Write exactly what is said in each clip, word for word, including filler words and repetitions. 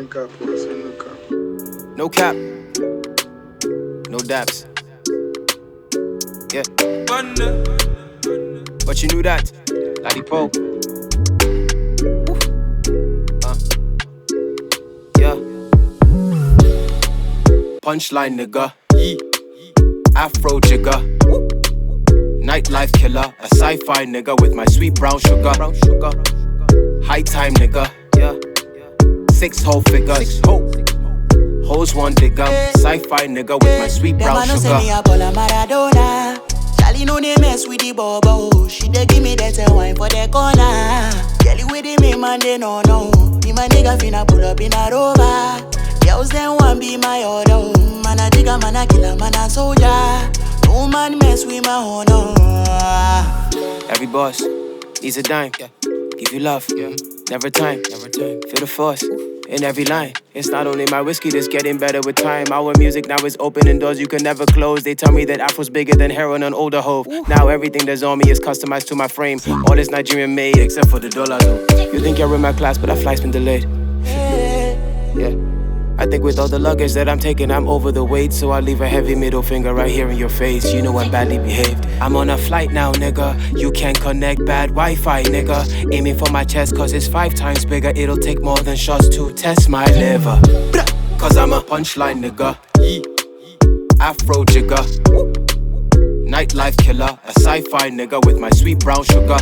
link up, put us in link up. No cap, no daps. Yeah. But you knew that. Laddie Pro. Uh. Yeah. Punchline nigga. Yee. Afro jigger. Nightlife killer. A sci-fi nigga with my sweet brown sugar. High time nigga. Yeah. Six whole figures. Hoes one digger. Sci-fi nigga with my sweet brown sugar. Them a no say me a ball a Maradona. Charlie no dey mess with the bobo. She dey give me that wine for the corner. Kelly with the me man they no know. Me my nigga finna pull up in a rover. Girls them want be my order. Man a digger, man a killer, man a soldier. No man mess with my honor. Every boss needs a dime. Yeah. Give you love, yeah. Never time. Never time. Feel the force in every line. It's not only my whiskey that's getting better with time. Our music now is opening doors you can never close. They tell me that Afro's bigger than heroin on older hove. Now everything that's on me is customized to my frame. All is Nigerian made except for the dollar though. You think you're in my class, but that flight's been delayed. Yeah. I think with all the luggage that I'm taking, I'm over the weight. So I leave a heavy middle finger right here in your face. You know I'm badly behaved. I'm on a flight now, nigga. You can't connect bad Wi-Fi, nigga. Aiming for my chest cause it's five times bigger. It'll take more than shots to test my liver. Cause I'm a punchline, nigga. Afro jigger. Nightlife killer. A sci-fi nigga with my sweet brown sugar.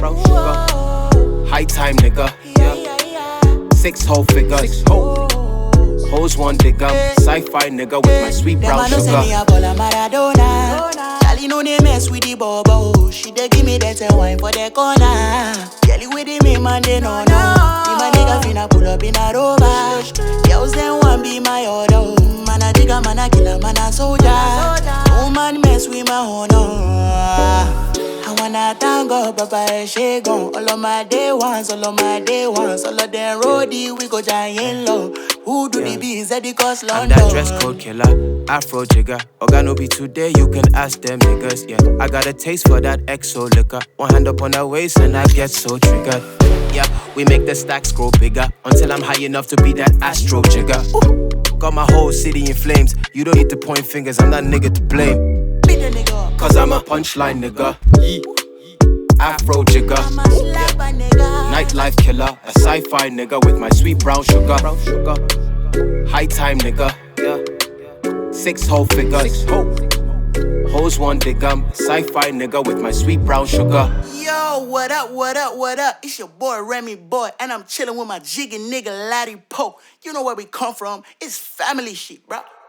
High time, nigga. Yeah. Six whole figures. Hoes one digger, sci-fi nigga with my sweet brown sugar. Them a no say me a ball a Maradona. Charlie no dey mess with the bobo. She dey give me that wine for the corner. Kelly with the me man they no know. Me my nigga finna pull up in a rover. Girls them want be my order. Man a digger, man a killer, man a soldier. No man mess with my honor. I wanna thank God, Papa, she gone. All of my day ones, all of my day ones. All of them roadie, we go giant low. Who do yeah. the bees at the cost London? I'm that dress code killer, Afro jigger. Oga be today, you can ask them niggas, yeah. I got a taste for that X O liquor. One hand up on her waist and I get so triggered. Yeah, we make the stacks grow bigger until I'm high enough to be that Astro jigger. Ooh. Got my whole city in flames. You don't need to point fingers, I'm that nigga to blame. Cause I'm a punchline nigga. Afro jigger. Yeah. Nightlife killer. A sci-fi nigga with my sweet brown sugar. High time nigga. Yeah. Six whole figures. Hoes one digger. Sci-fi nigga with my sweet brown sugar. Yo, what up, what up, what up? It's your boy Remy Boy, and I'm chilling with my jiggy nigga Laddie Poe. You know where we come from. It's family shit, bro.